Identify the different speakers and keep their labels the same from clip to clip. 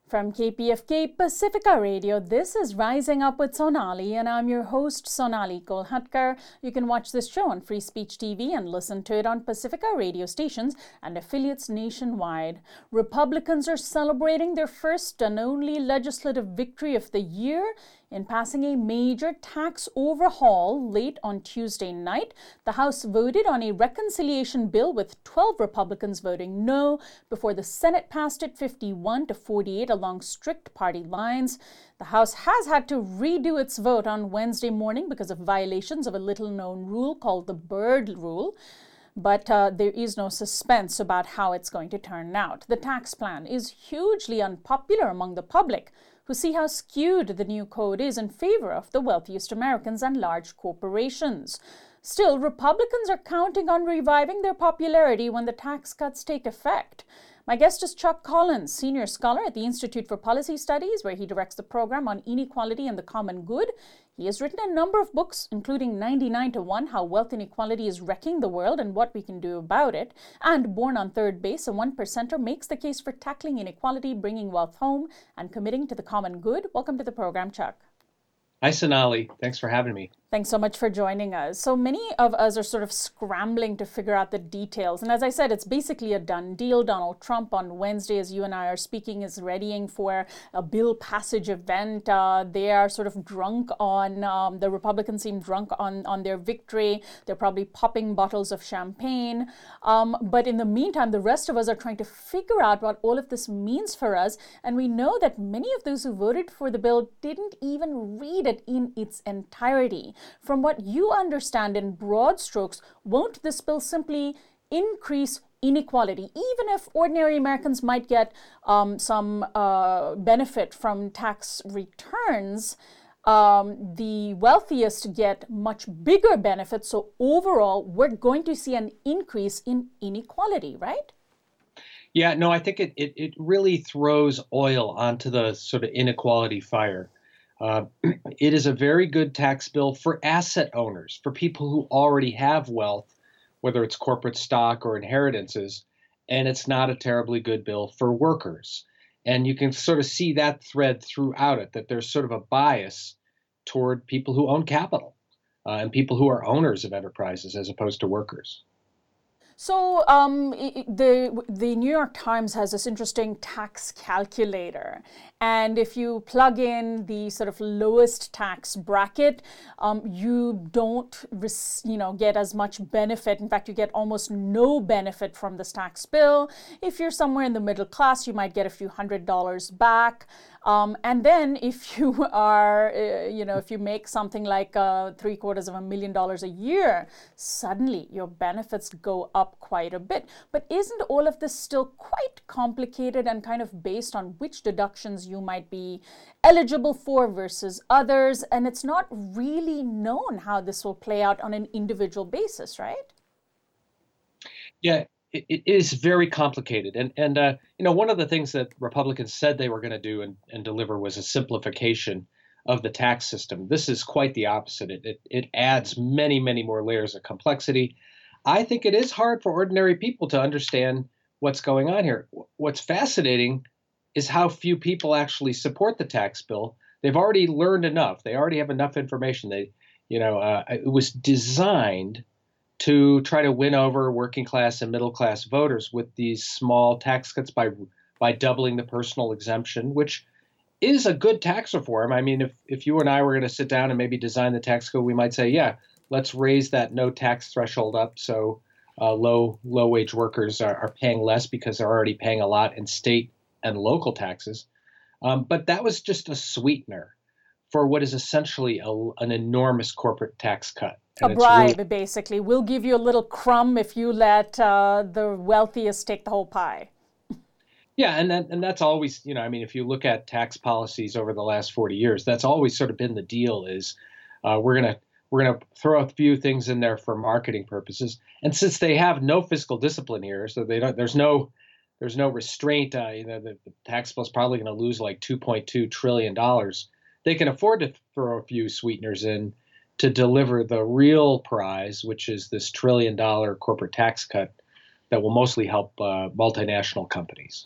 Speaker 1: From KPFK Pacifica Radio, this is Rising Up with Sonali, and I'm your host, Sonali Kolhatkar. You can watch this show on Free Speech TV and listen to it on Pacifica radio stations and affiliates nationwide. Republicans are celebrating their first and only legislative victory of the year in passing a major tax overhaul late on Tuesday night. The House voted on a reconciliation bill with 12 Republicans voting no before the Senate passed it 51-48 along strict party lines. The House has had to redo its vote on Wednesday morning because of violations of a little-known rule called the Byrd Rule. But there is no suspense about how it's going to turn out. The tax plan is hugely unpopular among the public, who see how skewed the new code is in favor of the wealthiest Americans and large corporations. Still, Republicans are counting on reviving their popularity when the tax cuts take effect. My guest is Chuck Collins, senior scholar at the Institute for Policy Studies, where he directs the program on inequality and the common good. He has written a number of books, including 99 to 1, How Wealth Inequality is Wrecking the World and What We Can Do About It, and Born on Third Base, a one-percenter makes the case for tackling inequality, bringing wealth home, and committing to the common good. Welcome to the program, Chuck.
Speaker 2: Hi, Sonali. Thanks for having me.
Speaker 1: Thanks so much for joining us. So many of us are sort of scrambling to figure out the details. And as I said, it's basically a done deal. Donald Trump on Wednesday, as you and I are speaking, is readying for a bill passage event. They are sort of drunk on, the Republicans seem drunk on their victory. They're probably popping bottles of champagne. But in the meantime, the rest of us are trying to figure out what all of this means for us. And we know that many of those who voted for the bill didn't even read it in its entirety. From what you understand in broad strokes, won't this bill simply increase inequality? Even if ordinary Americans might get some benefit from tax returns, the wealthiest get much bigger benefits. So overall, we're going to see an increase in inequality, right?
Speaker 2: Yeah, no, I think it really throws oil onto the sort of inequality fire. It is a very good tax bill for asset owners, for people who already have wealth, whether it's corporate stock or inheritances, and it's not a terribly good bill for workers. And you can sort of see that thread throughout it, that there's sort of a bias toward people who own capital and people who are owners of enterprises as opposed to workers.
Speaker 1: So the New York Times has this interesting tax calculator. And if you plug in the sort of lowest tax bracket, you don't get as much benefit. In fact, you get almost no benefit from this tax bill. If you're somewhere in the middle class, you might get a few $100s back. And then if you are, if you make something like $750,000 a year, suddenly your benefits go up quite a bit. But isn't all of this still quite complicated and kind of based on which deductions you might be eligible for versus others? And it's not really known how this will play out on an individual basis, right?
Speaker 2: Yeah. It is very complicated. And one of the things that Republicans said they were going to do and deliver was a simplification of the tax system. This is quite the opposite. It adds many, many more layers of complexity. I think it is hard for ordinary people to understand what's going on here. What's fascinating is how few people actually support the tax bill. They've already learned enough. They already have enough information. It was designed to try to win over working class and middle class voters with these small tax cuts by doubling the personal exemption, which is a good tax reform. I mean, if you and I were going to sit down and maybe design the tax code, we might say, yeah, let's raise that no tax threshold up so low wage workers are paying less because they're already paying a lot in state and local taxes. But that was just a sweetener for what is essentially an enormous corporate tax cut.
Speaker 1: And a bribe, basically. We'll give you a little crumb if you let the wealthiest take the whole pie.
Speaker 2: Yeah, and that's always, if you look at tax policies over the last 40 years, that's always sort of been the deal is we're gonna throw a few things in there for marketing purposes. And since they have no fiscal discipline here, so there's no restraint, the tax bill is probably going to lose like $2.2 trillion. They can afford to throw a few sweeteners in to deliver the real prize, which is this $1 trillion corporate tax cut that will mostly help multinational companies.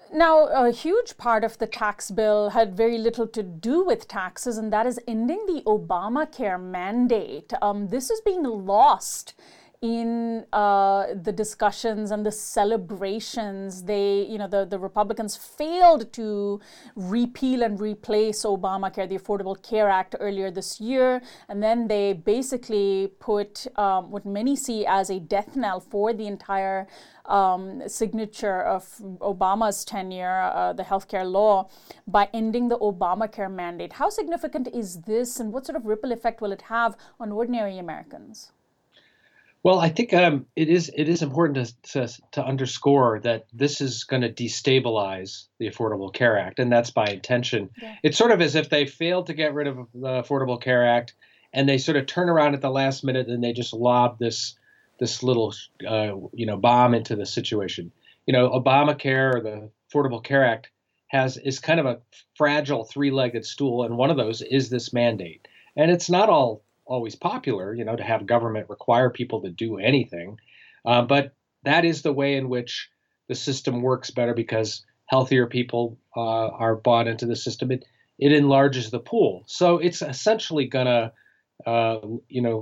Speaker 1: Now, a huge part of the tax bill had very little to do with taxes, and that is ending the Obamacare mandate. This is being lost in the discussions and the celebrations. The Republicans failed to repeal and replace Obamacare, the Affordable Care Act, earlier this year, and then they basically put what many see as a death knell for the entire signature of Obama's tenure, the healthcare law, by ending the Obamacare mandate. How significant is this, and what sort of ripple effect will it have on ordinary Americans?
Speaker 2: Well, I think it is important to underscore that this is going to destabilize the Affordable Care Act, and that's by intention. Yeah. It's sort of as if they failed to get rid of the Affordable Care Act, and they sort of turn around at the last minute and they just lob this little bomb into the situation. Obamacare, or the Affordable Care Act, is kind of a fragile three-legged stool, and one of those is this mandate, and it's not always popular, to have government require people to do anything. But that is the way in which the system works better, because healthier people are bought into the system. It enlarges the pool. So it's essentially going to,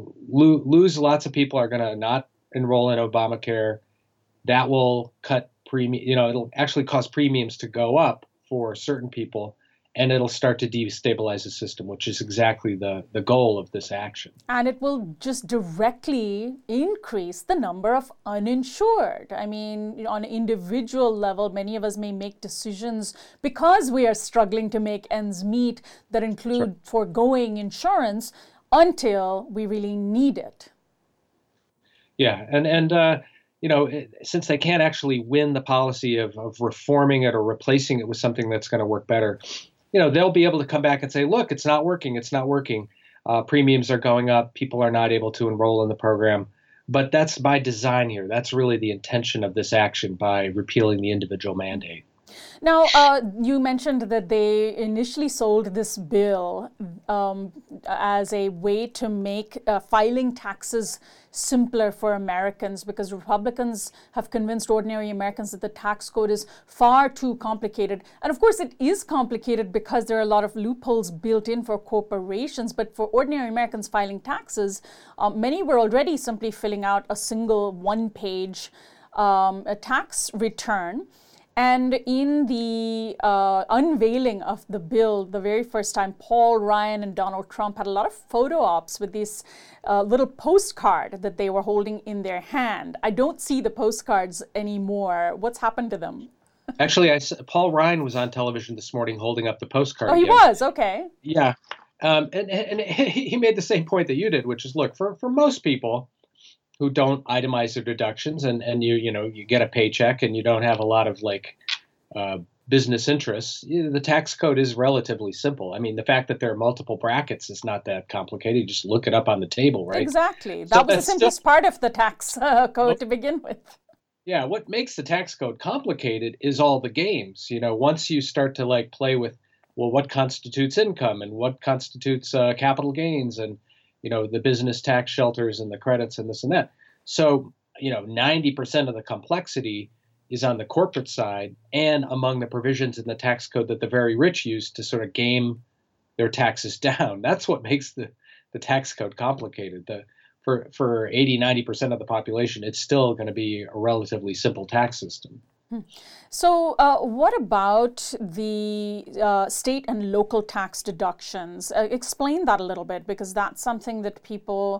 Speaker 2: lose lots of people are going to not enroll in Obamacare. That will cut premium, it'll actually cause premiums to go up for certain people. And it'll start to destabilize the system, which is exactly the goal of this action.
Speaker 1: And it will just directly increase the number of uninsured. I mean, on an individual level, many of us may make decisions because we are struggling to make ends meet that include foregoing insurance until we really need it.
Speaker 2: Yeah, and since they can't actually win the policy of reforming it or replacing it with something that's going to work better, they'll be able to come back and say, look, it's not working. It's not working. Premiums are going up. People are not able to enroll in the program. But that's by design here. That's really the intention of this action by repealing the individual mandate.
Speaker 1: Now, you mentioned that they initially sold this bill as a way to make filing taxes simpler for Americans, because Republicans have convinced ordinary Americans that the tax code is far too complicated. And of course, it is complicated because there are a lot of loopholes built in for corporations. But for ordinary Americans filing taxes, many were already simply filling out a single one-page tax return. And in the unveiling of the bill, the very first time, Paul Ryan and Donald Trump had a lot of photo ops with this little postcard that they were holding in their hand. I don't see the postcards anymore. What's happened to them?
Speaker 2: Actually, Paul Ryan was on television this morning holding up the postcard.
Speaker 1: Oh, he was? Okay.
Speaker 2: Yeah. And he made the same point that you did, which is, look, for most people who don't itemize their deductions, and you get a paycheck and you don't have a lot of business interests, the tax code is relatively simple. I mean, the fact that there are multiple brackets is not that complicated. You just look it up on the table, right?
Speaker 1: Exactly. That was the simplest part of the tax code to begin with.
Speaker 2: Yeah, what makes the tax code complicated is all the games. Once you start to play with, well, what constitutes income and what constitutes capital gains, and the business tax shelters and the credits and this and that. So, 90% of the complexity is on the corporate side and among the provisions in the tax code that the very rich use to sort of game their taxes down. That's what makes the tax code complicated. For 80, 90% of the population, it's still going to be a relatively simple tax system.
Speaker 1: So what about the state and local tax deductions? Explain that a little bit, because that's something that people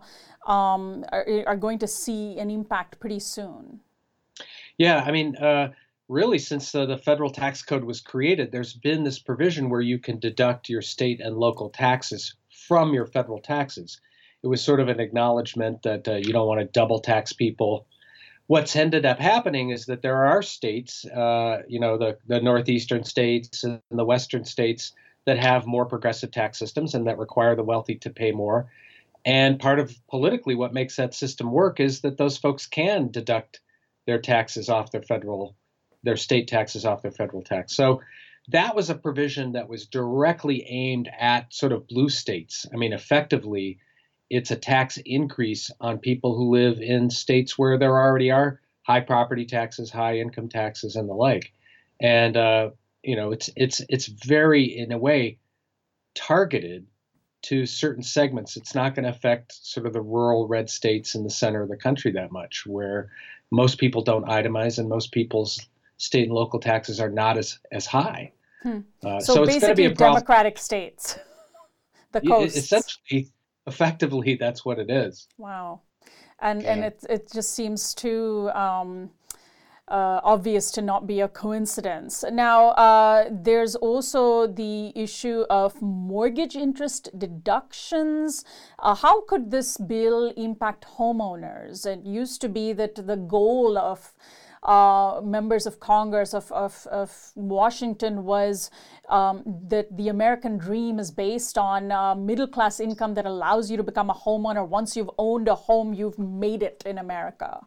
Speaker 1: are going to see an impact pretty soon.
Speaker 2: Yeah, I mean, really, since the federal tax code was created, there's been this provision where you can deduct your state and local taxes from your federal taxes. It was sort of an acknowledgement that you don't want to double tax people. What's ended up happening is that there are states, the northeastern states and the western states, that have more progressive tax systems and that require the wealthy to pay more. And part of politically what makes that system work is that those folks can deduct their taxes off their state taxes off their federal tax. So that was a provision that was directly aimed at sort of blue states. I mean, effectively, it's a tax increase on people who live in states where there already are high property taxes, high income taxes, and the like. and it's very, in a way, targeted to certain segments. It's not going to affect sort of the rural red states in the center of the country that much, where most people don't itemize and most people's state and local taxes are not as high.
Speaker 1: So
Speaker 2: So it's going to be
Speaker 1: basically
Speaker 2: a problem.
Speaker 1: democratic states, the coasts.
Speaker 2: Essentially, effectively, that's what it is.
Speaker 1: Wow. And
Speaker 2: Yeah.
Speaker 1: it just seems too obvious to not be a coincidence. Now, there's also the issue of mortgage interest deductions. How could this bill impact homeowners? It used to be that the goal of members of Congress of Washington was that the American dream is based on middle class income that allows you to become a homeowner. Once you've owned a home, you've made it in America.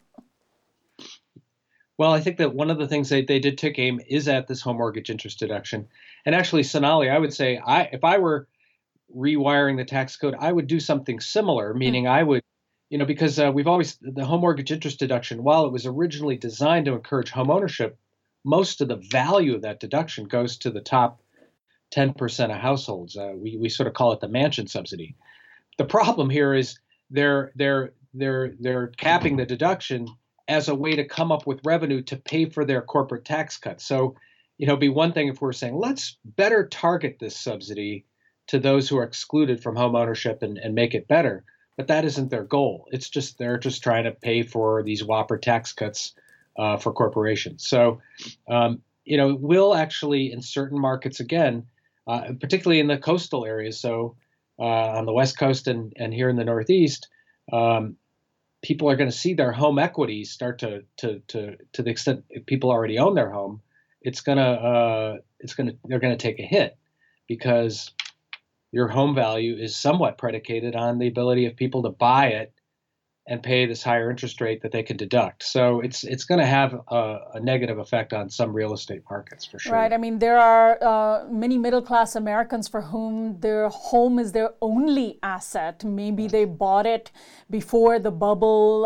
Speaker 2: Well, I think that one of the things they did take aim is at this home mortgage interest deduction. And actually, Sonali, I would say, if I were rewiring the tax code, I would do something similar, meaning I would, because the home mortgage interest deduction, while it was originally designed to encourage home ownership, most of the value of that deduction goes to the top 10% of households. We sort of call it the mansion subsidy. The problem here is they're capping the deduction as a way to come up with revenue to pay for their corporate tax cuts. So, it'd be one thing if we're saying, let's better target this subsidy to those who are excluded from home ownership and make it better. But that isn't their goal. It's just they're just trying to pay for these whopper tax cuts for corporations. So, it will actually, in certain markets, again, particularly in the coastal areas, so on the West Coast and here in the Northeast, people are going to see their home equities start to the extent people already own their home. They're going to take a hit because your home value is somewhat predicated on the ability of people to buy it and pay this higher interest rate that they can deduct. So it's going to have a negative effect on some real estate markets for sure.
Speaker 1: Right. I mean, there are many middle-class Americans for whom their home is their only asset. Maybe they bought it before the bubble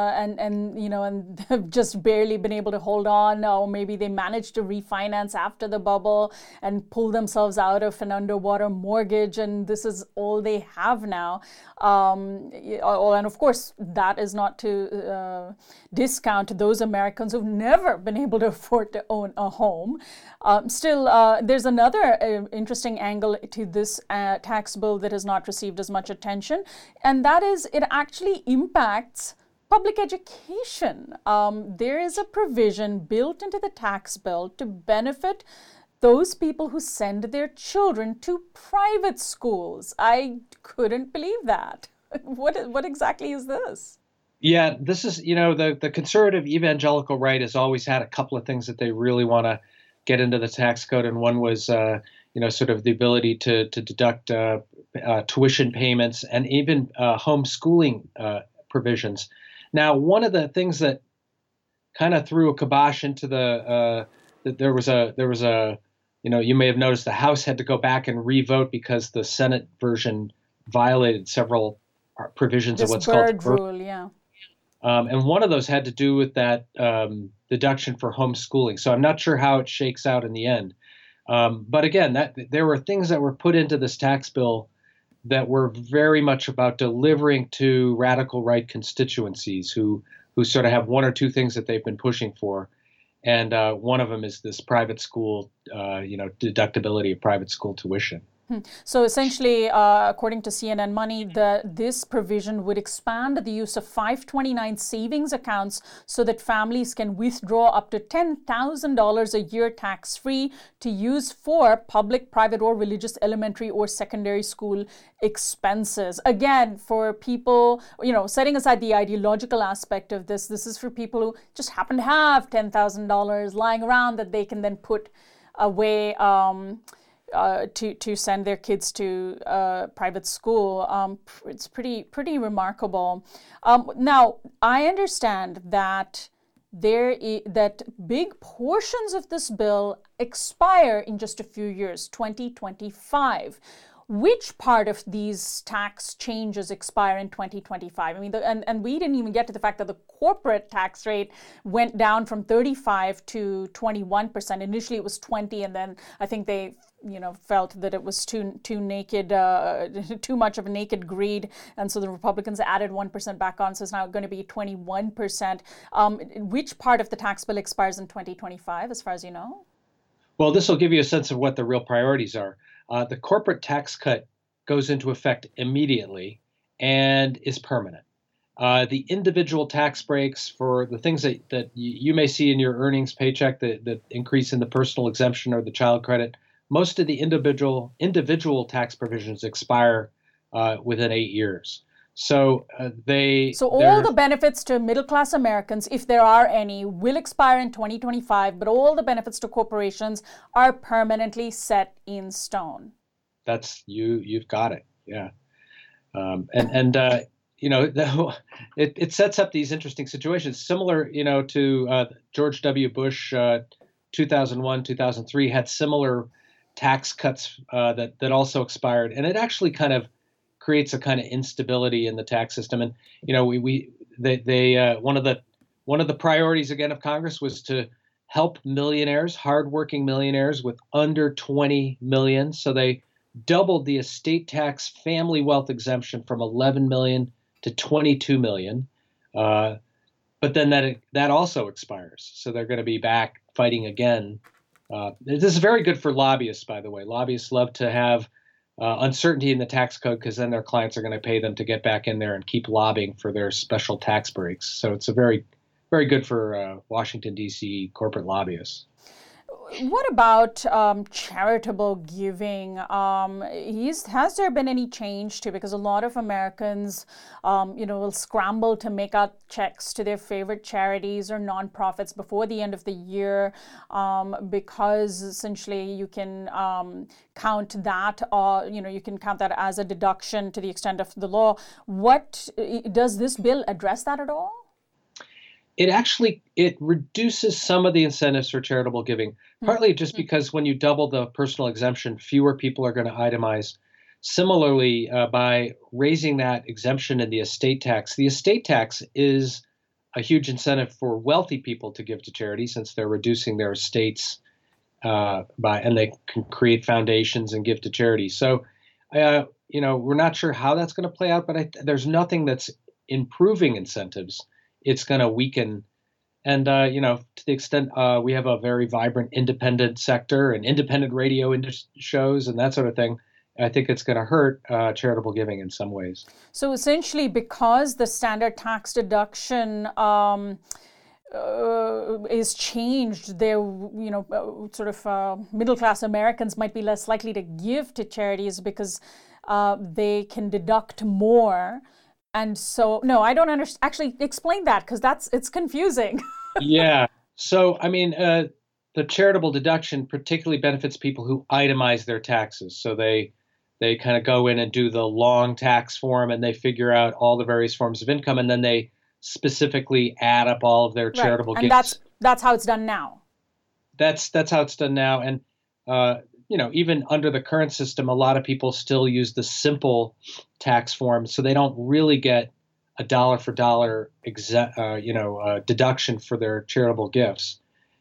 Speaker 1: and have just barely been able to hold on, or maybe they managed to refinance after the bubble and pull themselves out of an underwater mortgage, and this is all they have now. And of course, that is not to discount those Americans who've never been able to afford to own a home. Still, there's another interesting angle to this tax bill that has not received as much attention, and that is it actually impacts public education. There is a provision built into the tax bill to benefit those people who send their children to private schools. I couldn't believe that. What exactly is this?
Speaker 2: Yeah, this is, the conservative evangelical right has always had a couple of things that they really want to get into the tax code. And one was, sort of the ability to deduct tuition payments and even homeschooling provisions. Now, one of the things that kind of threw a kibosh into that there was a, you may have noticed the House had to go back and re-vote because the Senate version violated several provisions of what's called the
Speaker 1: Byrd rule, yeah.
Speaker 2: And one of those had to do with that deduction for homeschooling. So I'm not sure how it shakes out in the end. But again, there were things that were put into this tax bill that were very much about delivering to radical right constituencies who sort of have one or two things that they've been pushing for. And one of them is this private school, deductibility of private school tuition.
Speaker 1: So essentially, according to CNN Money, this provision would expand the use of 529 savings accounts so that families can withdraw up to $10,000 a year tax-free to use for public, private, or religious elementary or secondary school expenses. Again, for people, setting aside the ideological aspect of this is for people who just happen to have $10,000 lying around that they can then put away to send their kids to private school. It's pretty remarkable. Now, I understand that that big portions of this bill expire in just a few years, 2025. Which part of these tax changes expire in 2025? I mean, and we didn't even get to the fact that the corporate tax rate went down from 35 to 21%. Initially, it was 20, and then I think they, felt that it was too naked, too much of a naked greed, and so the Republicans added 1% back on. So it's now going to be 21%. Which part of the tax bill expires in 2025, as far as you know?
Speaker 2: Well, this will give you a sense of what the real priorities are. The corporate tax cut goes into effect immediately and is permanent. The individual tax breaks for the things that you may see in your earnings paycheck, the increase in the personal exemption or the child credit, most of the individual tax provisions expire within 8 years. So
Speaker 1: all the benefits to middle-class Americans, if there are any, will expire in 2025, but all the benefits to corporations are permanently set in stone.
Speaker 2: That's you've got it. Yeah. It sets up these interesting situations similar, to George W. Bush, 2001, 2003 had similar tax cuts that also expired. And it actually kind of creates a kind of instability in the tax system. And one of the priorities again of Congress was to help millionaires, hardworking millionaires with under 20 million. So they doubled the estate tax family wealth exemption from 11 million to 22 million. But then that also expires. So they're going to be back fighting again. This is very good for lobbyists, by the way. Lobbyists love to have uncertainty in the tax code because then their clients are going to pay them to get back in there and keep lobbying for their special tax breaks. So it's a very, very good for Washington, D.C. corporate lobbyists.
Speaker 1: What about charitable giving? Has there been any change to? Because a lot of Americans, will scramble to make out checks to their favorite charities or nonprofits before the end of the year, because essentially you can count that, you can count that as a deduction to the extent of the law. What does this bill address that at all?
Speaker 2: It reduces some of the incentives for charitable giving, partly just because when you double the personal exemption, fewer people are going to itemize. Similarly, by raising that exemption in the estate tax is a huge incentive for wealthy people to give to charity since they're reducing their estates and they can create foundations and give to charity. So, we're not sure how that's going to play out, but there's nothing that's improving incentives. It's going to weaken. And, to the extent we have a very vibrant independent sector and independent radio shows and that sort of thing, I think it's going to hurt charitable giving in some ways.
Speaker 1: So essentially, because the standard tax deduction is changed, there, middle-class Americans might be less likely to give to charities because they can deduct more. And so, no, I don't understand. Actually, explain that because it's confusing.
Speaker 2: Yeah. So, I mean, the charitable deduction particularly benefits people who itemize their taxes. So they kind of go in and do the long tax form and they figure out all the various forms of income and then they specifically add up all of their charitable gifts.
Speaker 1: And that's how it's done now.
Speaker 2: That's how it's done now. And even under the current system, a lot of people still use the simple tax form, so they don't really get a dollar for dollar deduction for their charitable gifts.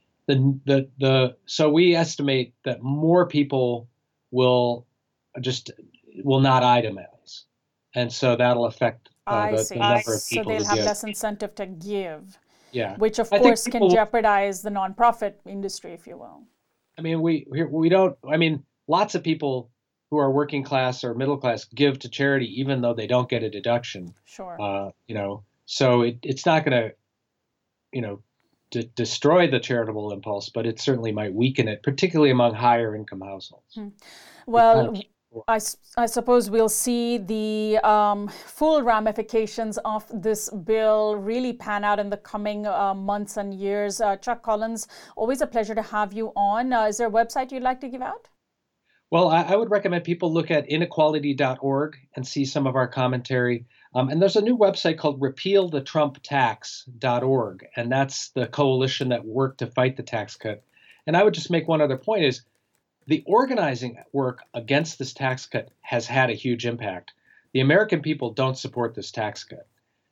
Speaker 2: So we estimate that more people will not itemize, and so that'll affect the number of people.
Speaker 1: So they'll have less incentive to give.
Speaker 2: Yeah,
Speaker 1: which of course can jeopardize the nonprofit industry, if you will.
Speaker 2: I mean, we don't. I mean, lots of people who are working class or middle class give to charity, even though they don't get a deduction.
Speaker 1: Sure.
Speaker 2: So it's not going to, destroy the charitable impulse, but it certainly might weaken it, particularly among higher income households.
Speaker 1: Well, I suppose we'll see the full ramifications of this bill really pan out in the coming months and years. Chuck Collins, always a pleasure to have you on. Is there a website you'd like to give out?
Speaker 2: Well, I would recommend people look at inequality.org and see some of our commentary. And there's a new website called repealthetrumptax.org, and that's the coalition that worked to fight the tax cut. And I would just make one other point is, the organizing work against this tax cut has had a huge impact. The American people don't support this tax cut.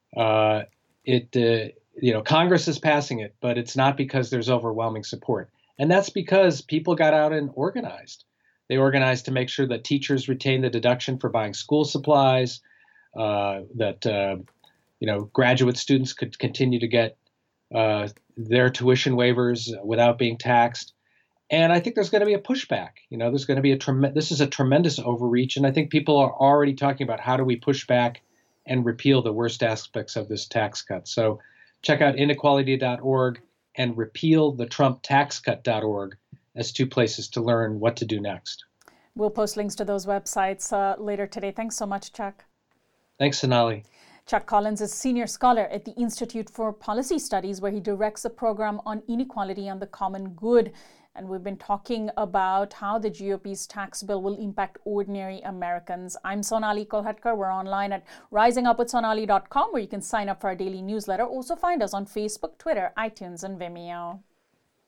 Speaker 2: Congress is passing it, but it's not because there's overwhelming support. And that's because people got out and organized. They organized to make sure that teachers retain the deduction for buying school supplies, that graduate students could continue to get their tuition waivers without being taxed. And I think there's going to be a pushback. There's going to be this is a tremendous overreach. And I think people are already talking about how do we push back and repeal the worst aspects of this tax cut. So check out inequality.org and repealthetrumptaxcut.org as two places to learn what to do next.
Speaker 1: We'll post links to those websites later today. Thanks so much, Chuck.
Speaker 2: Thanks, Sonali.
Speaker 1: Chuck Collins is Senior Scholar at the Institute for Policy Studies, where he directs a program on inequality and the common good. And we've been talking about how the GOP's tax bill will impact ordinary Americans. I'm Sonali Kolhatkar. We're online at risingupwithsonali.com, where you can sign up for our daily newsletter. Also find us on Facebook, Twitter, iTunes, and Vimeo.